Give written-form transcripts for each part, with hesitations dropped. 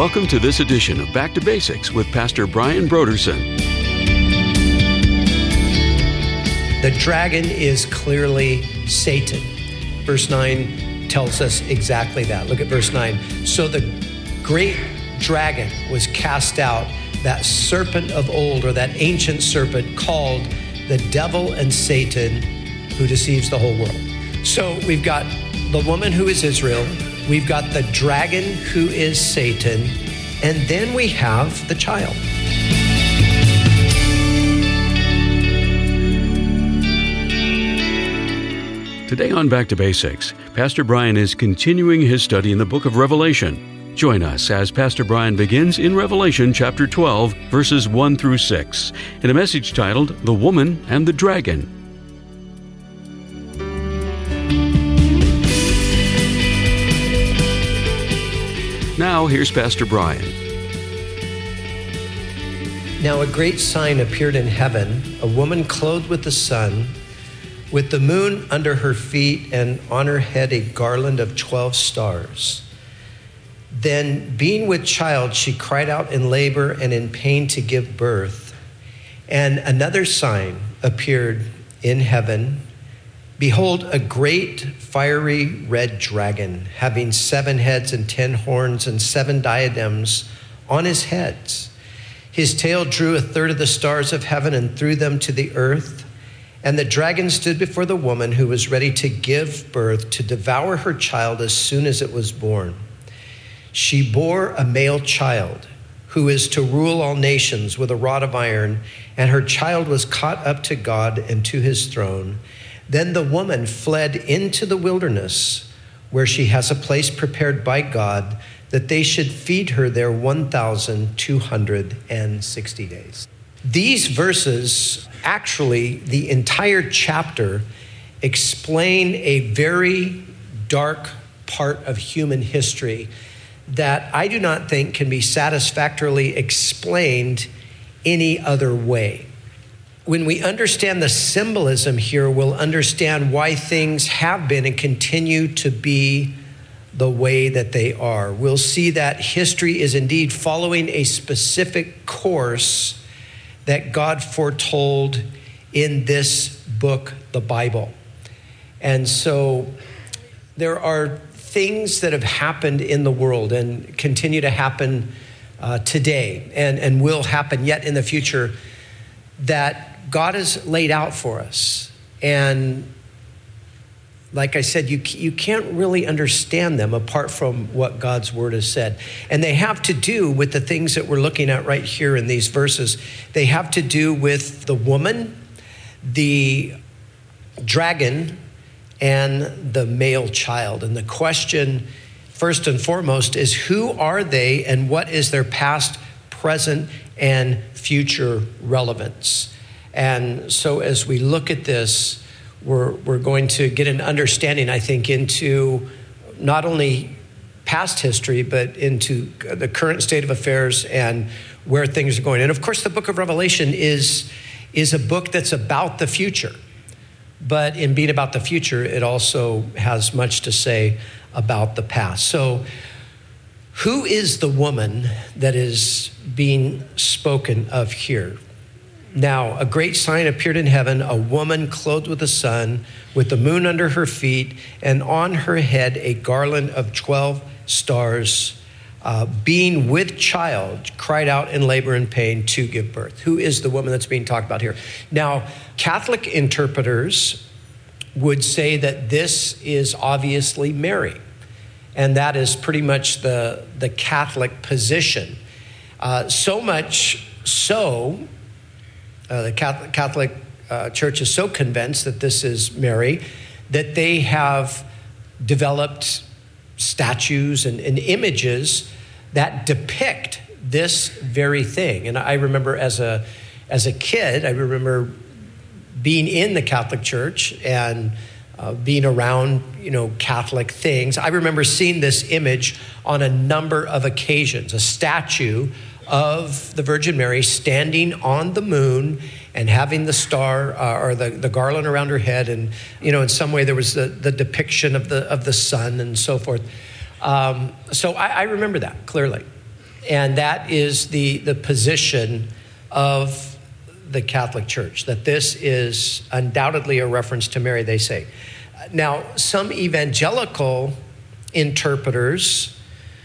Welcome to this edition of Back to Basics with Pastor Brian Broderson. The dragon is clearly Satan. Verse 9 tells us exactly that. Look at verse 9. So the great dragon was cast out, that serpent of old, or that ancient serpent called the devil and Satan, who deceives the whole world. So we've got the woman who is Israel, we've got the dragon who is Satan, and then we have the child. Today on Back to Basics, Pastor Brian is continuing his study in the book of Revelation. Join us as Pastor Brian begins in Revelation chapter 12, verses 1 through 6, in a message titled, The Woman and the Dragon. Now, here's Pastor Brian. Now a great sign appeared in heaven, a woman clothed with the sun, with the moon under her feet, and on her head a garland of 12 stars. Then, being with child, she cried out in labor and in pain to give birth. And another sign appeared in heaven. Behold, a great fiery red dragon, having 7 heads and 10 horns and 7 diadems on his heads. His tail drew 1/3 of the stars of heaven and threw them to the earth. And the dragon stood before the woman who was ready to give birth, to devour her child as soon as it was born. She bore a male child who is to rule all nations with a rod of iron, and her child was caught up to God and to his throne. Then the woman fled into the wilderness, where she has a place prepared by God, that they should feed her there 1,260 days. These verses, actually the entire chapter, explain a very dark part of human history that I do not think can be satisfactorily explained any other way. When we understand the symbolism here, we'll understand why things have been and continue to be the way that they are. We'll see that history is indeed following a specific course that God foretold in this book, the Bible. And so there are things that have happened in the world and continue to happen today and will happen yet in the future that God has laid out for us. And like I said, you can't really understand them apart from what God's word has said. And they have to do with the things that we're looking at right here in these verses. They have to do with the woman, the dragon, and the male child. And the question, first and foremost, is who are they and what is their past, present, and future relevance? And so as we look at this, we're going to get an understanding, I think, into not only past history, but into the current state of affairs and where things are going. And of course, the book of Revelation is a book that's about the future. But in being about the future, it also has much to say about the past. So who is the woman that is being spoken of here? Now, a great sign appeared in heaven, a woman clothed with the sun, with the moon under her feet, and on her head a garland of 12 stars, being with child, cried out in labor and pain to give birth. Who is the woman that's being talked about here? Now, Catholic interpreters would say that this is obviously Mary, and that is pretty much the Catholic position. So much so, the Catholic Church is so convinced that this is Mary that they have developed statues and images that depict this very thing. And I remember as a kid, I remember being in the Catholic Church and being around, Catholic things. I remember seeing this image on a number of occasions, a statue of the Virgin Mary standing on the moon and having the star or the garland around her head. And, in some way there was the depiction of the sun and so forth. So I remember that clearly. And that is the position of the Catholic Church, that this is undoubtedly a reference to Mary, they say. Now, some evangelical interpreters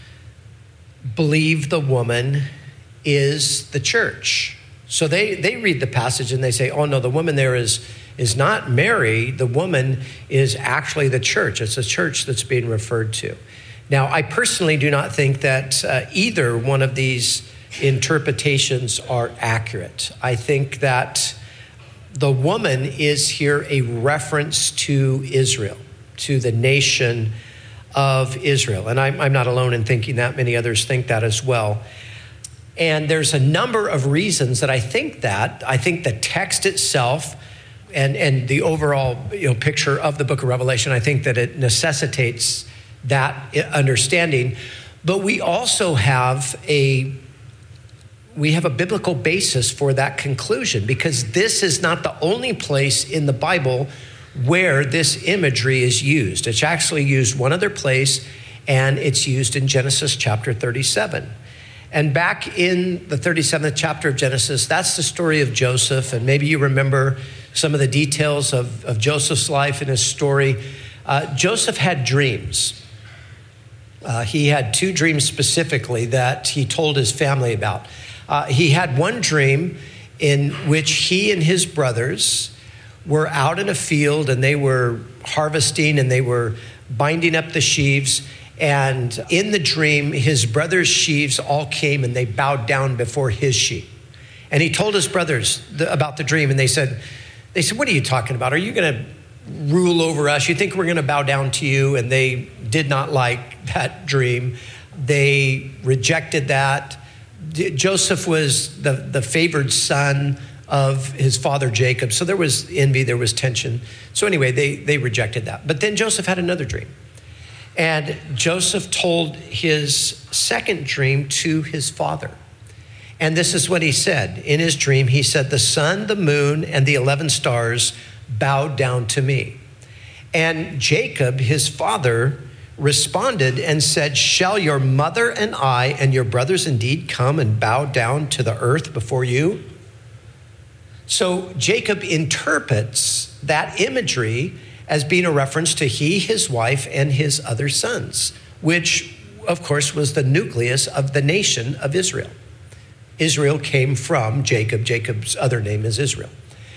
believe the woman is the church. So they read the passage and they say, oh no, the woman there is not Mary. The woman is actually the church. It's the church that's being referred to. Now, I personally do not think that either one of these interpretations are accurate. I think that the woman is here a reference to Israel, to the nation of Israel. And I'm not alone in thinking that. Many others think that as well. And there's a number of reasons that I think that. I think the text itself and the overall picture of the book of Revelation, I think that it necessitates that understanding. But we also have a biblical basis for that conclusion, because this is not the only place in the Bible where this imagery is used. It's actually used one other place, and it's used in Genesis chapter 37. And back in the 37th chapter of Genesis, that's the story of Joseph. And maybe you remember some of the details of Joseph's life and his story. Joseph had dreams. He had two dreams specifically that he told his family about. He had one dream in which he and his brothers were out in a field, and they were harvesting, and they were binding up the sheaves. And in the dream, his brothers' sheaves all came and they bowed down before his sheep. And he told his brothers about the dream, and they said, what are you talking about? Are you going to rule over us? You think we're going to bow down to you? And they did not like that dream. They rejected that. Joseph was the favored son of his father Jacob. So there was envy, there was tension. So anyway, they rejected that. But then Joseph had another dream. And Joseph told his second dream to his father. And this is what he said. In his dream, he said, the sun, the moon, and the 11 stars bowed down to me. And Jacob, his father, responded and said, shall your mother and I and your brothers indeed come and bow down to the earth before you? So Jacob interprets that imagery as being a reference to he, his wife, and his other sons, which, of course, was the nucleus of the nation of Israel. Israel came from Jacob. Jacob's other name is Israel.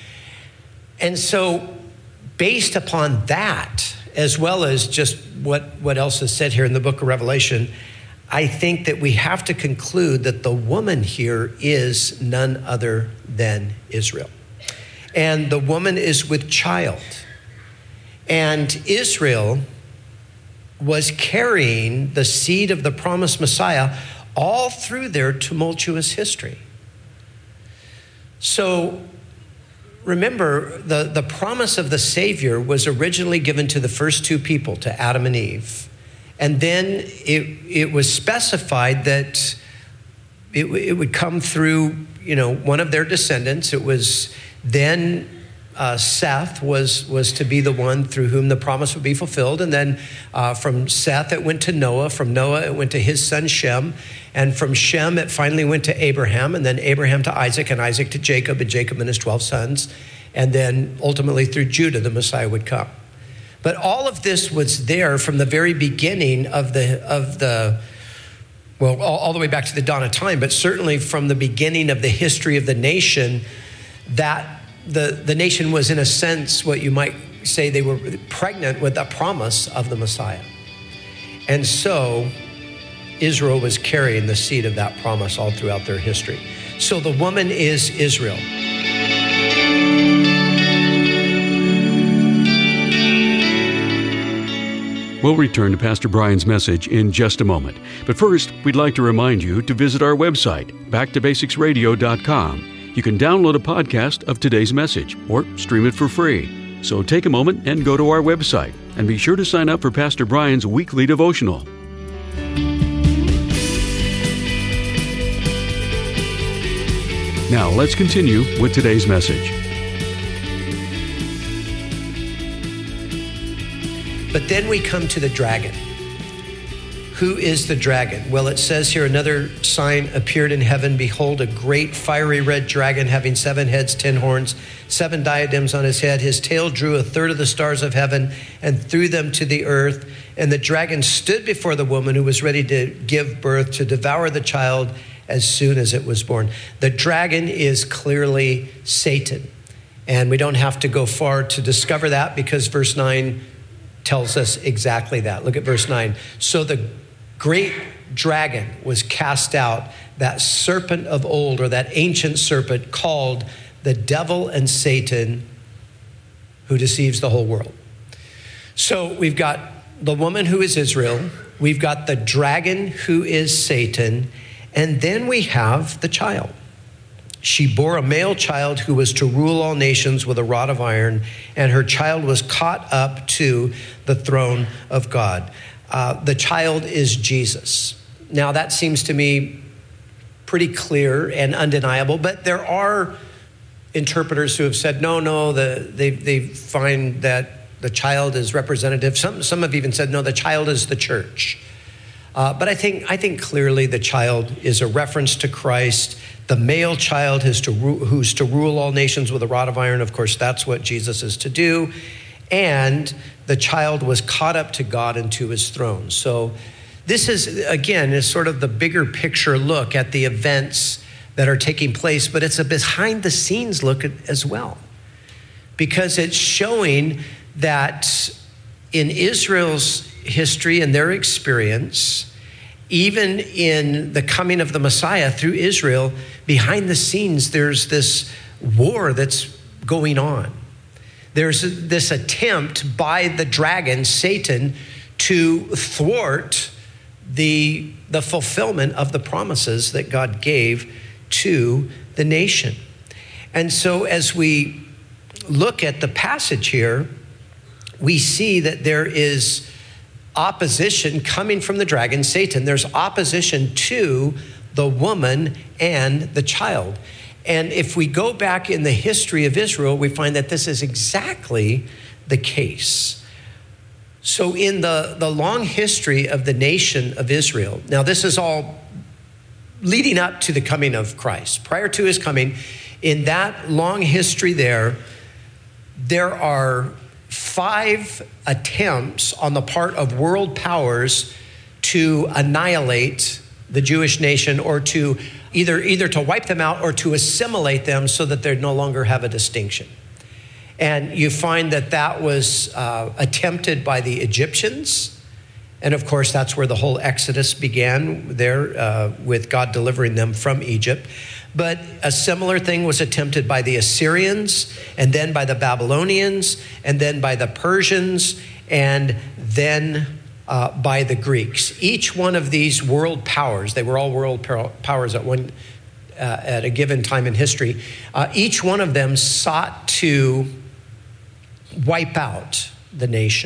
And so based upon that, as well as just what else is said here in the book of Revelation, I think that we have to conclude that the woman here is none other than Israel. And the woman is with child. And Israel was carrying the seed of the promised Messiah all through their tumultuous history. So remember, the promise of the Savior was originally given to the first two people, to Adam and Eve. And then it was specified that it would come through, one of their descendants. It was then Seth was to be the one through whom the promise would be fulfilled. And then from Seth, it went to Noah. From Noah, it went to his son Shem. And from Shem, it finally went to Abraham. And then Abraham to Isaac, and Isaac to Jacob, and Jacob and his 12 sons. And then ultimately through Judah, the Messiah would come. But all of this was there from the very beginning all the way back to the dawn of time, but certainly from the beginning of the history of the nation, that the nation was, in a sense, what you might say, they were pregnant with the promise of the Messiah. And so Israel was carrying the seed of that promise all throughout their history. So the woman is Israel. We'll return to Pastor Brian's message in just a moment. But first, we'd like to remind you to visit our website, backtobasicsradio.com. You can download a podcast of today's message or stream it for free. So take a moment and go to our website, and be sure to sign up for Pastor Brian's weekly devotional. Now let's continue with today's message. But then we come to the dragon. who is the dragon? Well, it says here, another sign appeared in heaven. Behold, a great fiery red dragon having 7 heads, 10 horns, 7 diadems on his head. His tail drew 1/3 of the stars of heaven and threw them to the earth. And the dragon stood before the woman who was ready to give birth to devour the child as soon as it was born. The dragon is clearly Satan. And we don't have to go far to discover that, because verse 9 tells us exactly that. Look at verse 9. So the great dragon was cast out, that serpent of old, or that ancient serpent, called the devil and Satan, who deceives the whole world. So we've got the woman who is Israel, we've got the dragon who is Satan, and then we have the child. She bore a male child who was to rule all nations with a rod of iron, and her child was caught up to the throne of God. The child is Jesus. Now that seems to me pretty clear and undeniable, but there are interpreters who have said, no, they find that the child is representative. Some have even said, no, the child is the church. But I think clearly the child is a reference to Christ. The male child who's to rule all nations with a rod of iron. Of course, that's what Jesus is to do. And the child was caught up to God and to his throne. So this is sort of the bigger picture look at the events that are taking place, but it's a behind the scenes look as well, because it's showing that in Israel's history and their experience, even in the coming of the Messiah through Israel, behind the scenes, there's this war that's going on. There's this attempt by the dragon, Satan, to thwart the fulfillment of the promises that God gave to the nation. And so as we look at the passage here, we see that there is opposition coming from the dragon, Satan. There's opposition to the woman and the child. And if we go back in the history of Israel, we find that this is exactly the case. So in the long history of the nation of Israel, now this is all leading up to the coming of Christ. Prior to his coming, in that long history there are 5 attempts on the part of world powers to annihilate the Jewish nation, or to either to wipe them out or to assimilate them so that they no longer have a distinction. And you find that was attempted by the Egyptians. And of course, that's where the whole Exodus began there, with God delivering them from Egypt. But a similar thing was attempted by the Assyrians, and then by the Babylonians, and then by the Persians, and then by the Greeks. Each one of these world powers, they were all world powers at a given time in history, each one of them sought to wipe out the nation.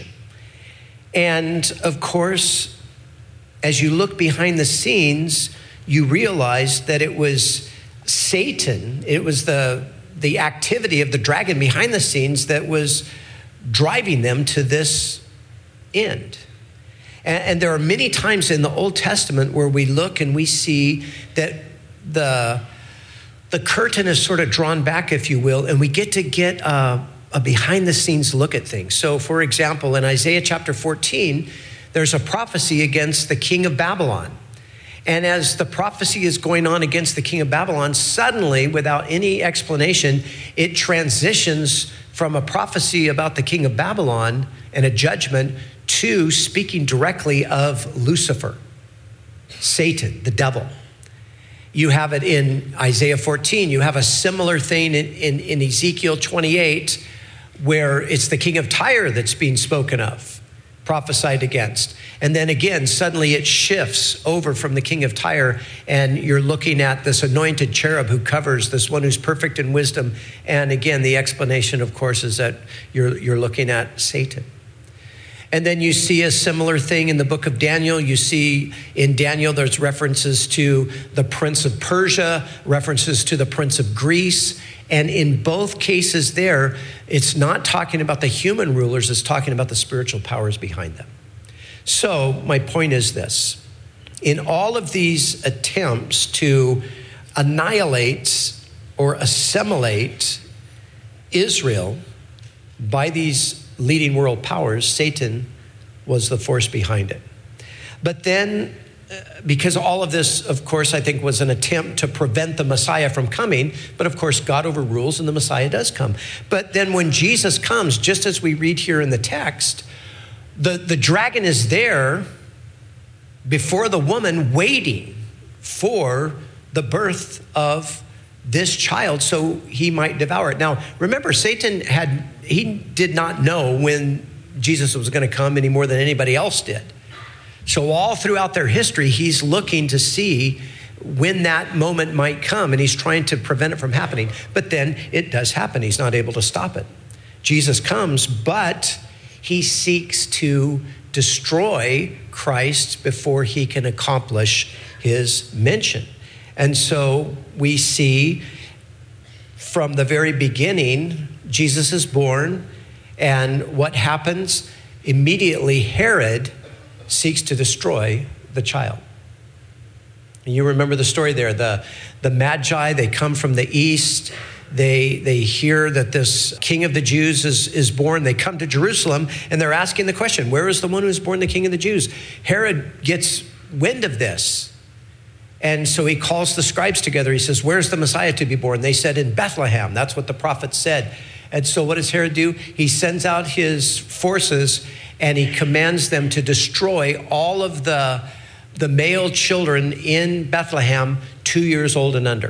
And of course, as you look behind the scenes, you realize that it was Satan, it was the activity of the dragon behind the scenes that was driving them to this end. And there are many times in the Old Testament where we look and we see that the curtain is sort of drawn back, if you will, and we get a behind the scenes look at things. So for example, in Isaiah chapter 14, there's a prophecy against the king of Babylon. And as the prophecy is going on against the king of Babylon, suddenly, without any explanation, it transitions from a prophecy about the king of Babylon and a judgment to speaking directly of Lucifer, Satan, the devil. You have it in Isaiah 14. You have a similar thing in Ezekiel 28, where it's the king of Tyre that's being spoken of, prophesied against. And then again, suddenly it shifts over from the king of Tyre, and you're looking at this anointed cherub who covers this one who's perfect in wisdom. And again, the explanation, of course, is that you're looking at Satan. And then you see a similar thing in the book of Daniel. You see in Daniel, there's references to the prince of Persia, references to the prince of Greece. And in both cases there, it's not talking about the human rulers, it's talking about the spiritual powers behind them. So my point is this. In all of these attempts to annihilate or assimilate Israel by these leading world powers, Satan was the force behind it. But then, because all of this, of course, I think was an attempt to prevent the Messiah from coming, but of course God overrules and the Messiah does come. But then when Jesus comes, just as we read here in the text, the dragon is there before the woman waiting for the birth of this child so he might devour it. Now, remember, Satan did not know when Jesus was going to come any more than anybody else did. So all throughout their history, he's looking to see when that moment might come, and he's trying to prevent it from happening. But then it does happen. He's not able to stop it. Jesus comes, but he seeks to destroy Christ before he can accomplish his mission. And so we see from the very beginning, Jesus is born, and what happens? Immediately, Herod seeks to destroy the child. And you remember the story there. The Magi, they come from the east. They hear that this King of the Jews is born. They come to Jerusalem, and they're asking the question, where is the one who is born the King of the Jews? Herod gets wind of this. And so he calls the scribes together. He says, where's the Messiah to be born? They said, in Bethlehem. That's what the prophet said. And so what does Herod do? He sends out his forces and he commands them to destroy all of the male children in Bethlehem 2 years old and under.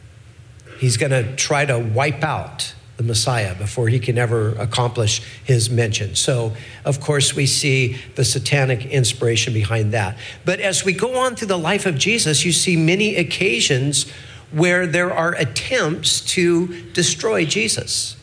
He's going to try to wipe out the Messiah before he can ever accomplish his mission. So, of course, we see the satanic inspiration behind that. But as we go on through the life of Jesus, you see many occasions where there are attempts to destroy Jesus.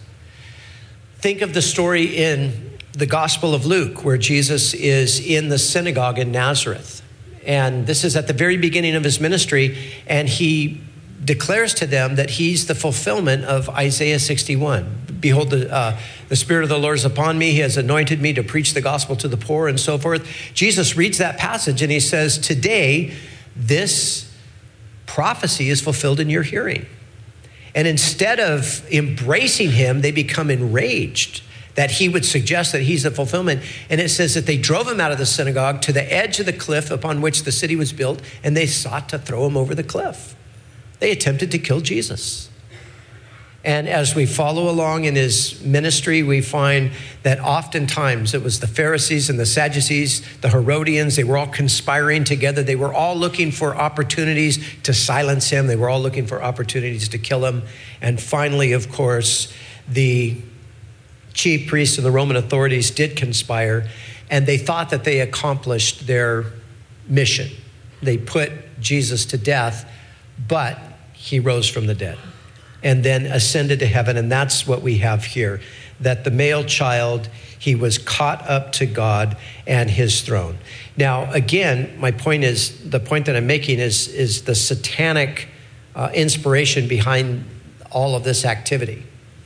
Think of the story in the Gospel of Luke, where Jesus is in the synagogue in Nazareth. And this is at the very beginning of his ministry, and he declares to them that he's the fulfillment of Isaiah 61. Behold, the Spirit of the Lord is upon me. He has anointed me to preach the gospel to the poor and so forth. Jesus reads that passage and he says, today, this prophecy is fulfilled in your hearing. And instead of embracing him, they become enraged that he would suggest that he's the fulfillment. And it says that they drove him out of the synagogue to the edge of the cliff upon which the city was built, and they sought to throw him over the cliff. They attempted to kill Jesus. And as we follow along in his ministry, we find that oftentimes it was the Pharisees and the Sadducees, the Herodians, they were all conspiring together. They were all looking for opportunities to silence him. They were all looking for opportunities to kill him. And finally, of course, the chief priests and the Roman authorities did conspire, and they thought that they accomplished their mission. They put Jesus to death, but he rose from the dead and then ascended to heaven. And that's what we have here, that the male child, he was caught up to God and his throne. Now, again, the point that I'm making is the satanic inspiration behind all of this activity.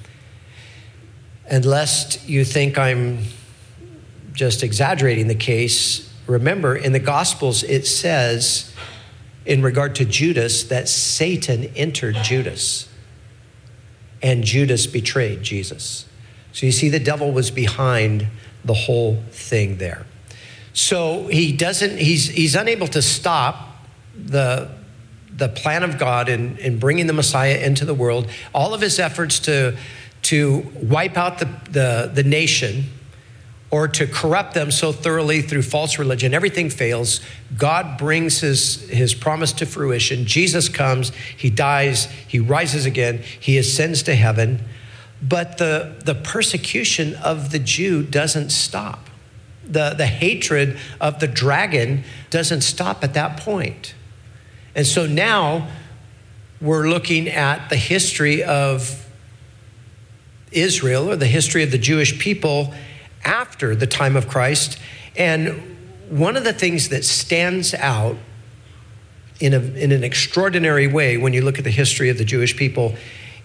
And lest you think I'm just exaggerating the case, remember in the Gospels it says in regard to Judas that Satan entered Judas and Judas betrayed Jesus. So you see, the devil was behind the whole thing there. So he's unable to stop the plan of God in bringing the Messiah into the world. All of his efforts to wipe out the nation or to corrupt them so thoroughly through false religion, everything fails. God brings his promise to fruition. Jesus comes, he dies, he rises again, he ascends to heaven. But the persecution of the Jew doesn't stop. The hatred of the dragon doesn't stop at that point. And so now we're looking at the history of Israel, or the history of the Jewish people after the time of Christ. And one of the things that stands out in an extraordinary way when you look at the history of the Jewish people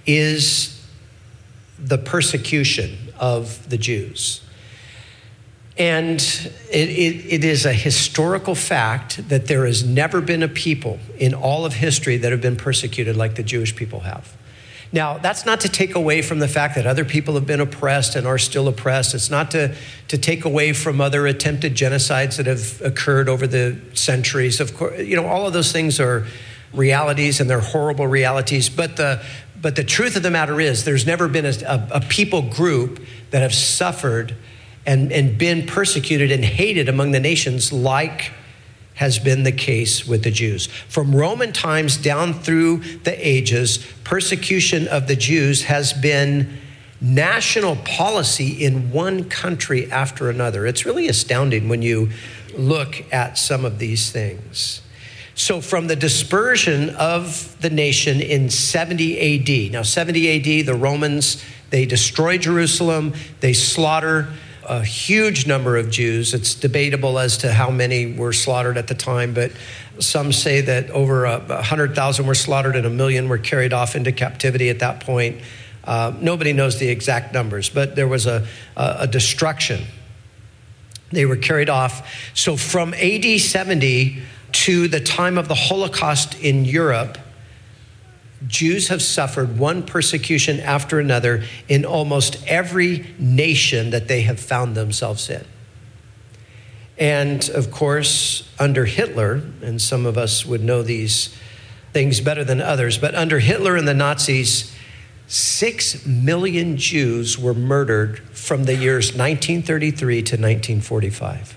is the persecution of the Jews. And it is a historical fact that there has never been a people in all of history that have been persecuted like the Jewish people have. Now, that's not to take away from the fact that other people have been oppressed and are still oppressed. It's not to take away from other attempted genocides that have occurred over the centuries. Of course, all of those things are realities, and they're horrible realities. But the truth of the matter is, there's never been a people group that have suffered and been persecuted and hated among the nations like has been the case with the Jews. From Roman times down through the ages, persecution of the Jews has been national policy in one country after another. It's really astounding when you look at some of these things. So from the dispersion of the nation in 70 AD, now 70 AD, the Romans, they destroy Jerusalem, they slaughter a huge number of Jews. It's debatable as to how many were slaughtered at the time, but some say that over 100,000 were slaughtered and 1 million were carried off into captivity at that point. Nobody knows the exact numbers, but there was a destruction. They were carried off. So from AD 70 to the time of the Holocaust in Europe, Jews have suffered one persecution after another in almost every nation that they have found themselves in. And of course, under Hitler, and some of us would know these things better than others, but under Hitler and the Nazis, 6 million Jews were murdered from the years 1933 to 1945.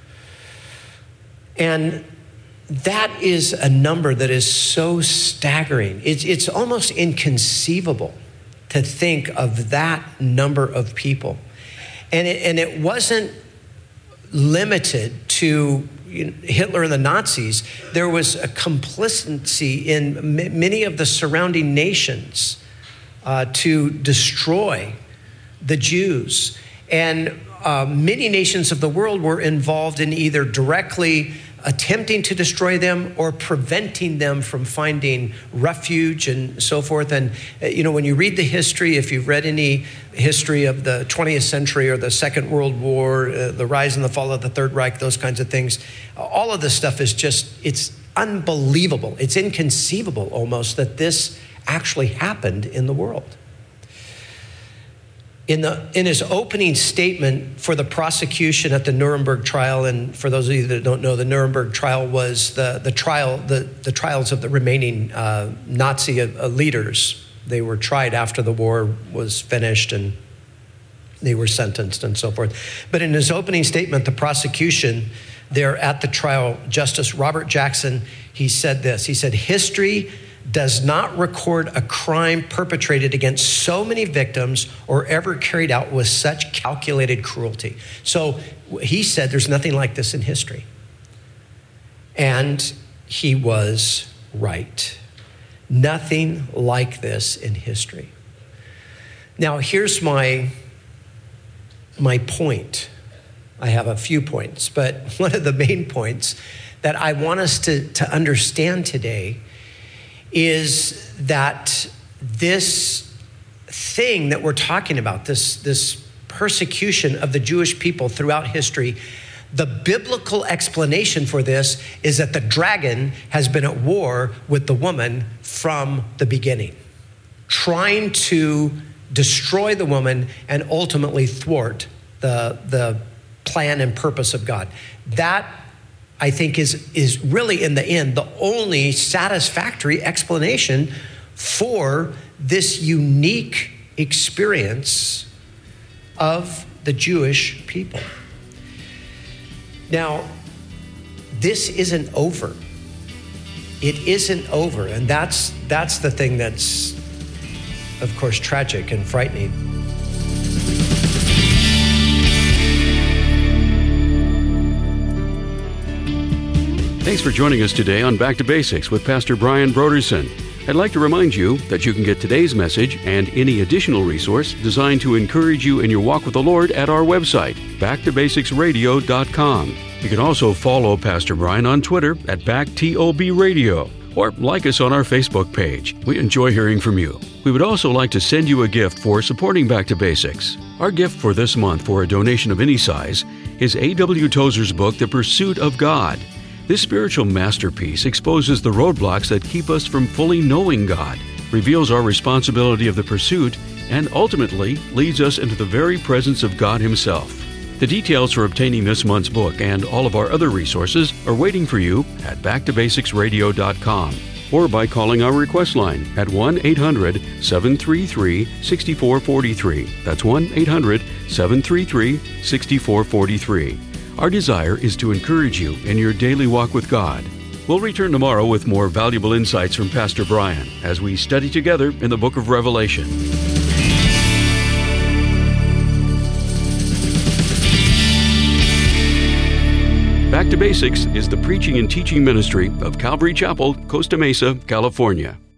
And that is a number that is so staggering. It's almost inconceivable to think of that number of people. And it wasn't limited to Hitler and the Nazis. There was a complicity in many of the surrounding nations to destroy the Jews. And many nations of the world were involved in either directly attempting to destroy them or preventing them from finding refuge and so forth. And, when you read the history, if you've read any history of the 20th century or the Second World War, the rise and the fall of the Third Reich, those kinds of things, all of this stuff is it's unbelievable. It's inconceivable almost that this actually happened in the world. In his opening statement for the prosecution at the Nuremberg trial, and for those of you that don't know, the Nuremberg trial was the trials of the remaining Nazi leaders. They were tried after the war was finished, and they were sentenced and so forth. But in his opening statement, the prosecution there at the trial, Justice Robert Jackson, he said this. He said, "History does not record a crime perpetrated against so many victims or ever carried out with such calculated cruelty." So he said there's nothing like this in history. And he was right. Nothing like this in history. Now, here's my point. I have a few points, but one of the main points that I want us to understand today is that this thing that we're talking about, this persecution of the Jewish people throughout history, the biblical explanation for this is that the dragon has been at war with the woman from the beginning, trying to destroy the woman and ultimately thwart the plan and purpose of God. That, I think, is really, in the end, the only satisfactory explanation for this unique experience of the Jewish people. Now, this isn't over. It isn't over, and that's the thing that's, of course, tragic and frightening. Thanks for joining us today on Back to Basics with Pastor Brian Brodersen. I'd like to remind you that you can get today's message and any additional resource designed to encourage you in your walk with the Lord at our website, backtobasicsradio.com. You can also follow Pastor Brian on Twitter at BackTOBRadio, or like us on our Facebook page. We enjoy hearing from you. We would also like to send you a gift for supporting Back to Basics. Our gift for this month for a donation of any size is A.W. Tozer's book, The Pursuit of God. This spiritual masterpiece exposes the roadblocks that keep us from fully knowing God, reveals our responsibility of the pursuit, and ultimately leads us into the very presence of God Himself. The details for obtaining this month's book and all of our other resources are waiting for you at backtobasicsradio.com or by calling our request line at 1-800-733-6443. That's 1-800-733-6443. Our desire is to encourage you in your daily walk with God. We'll return tomorrow with more valuable insights from Pastor Brian as we study together in the book of Revelation. Back to Basics is the preaching and teaching ministry of Calvary Chapel, Costa Mesa, California.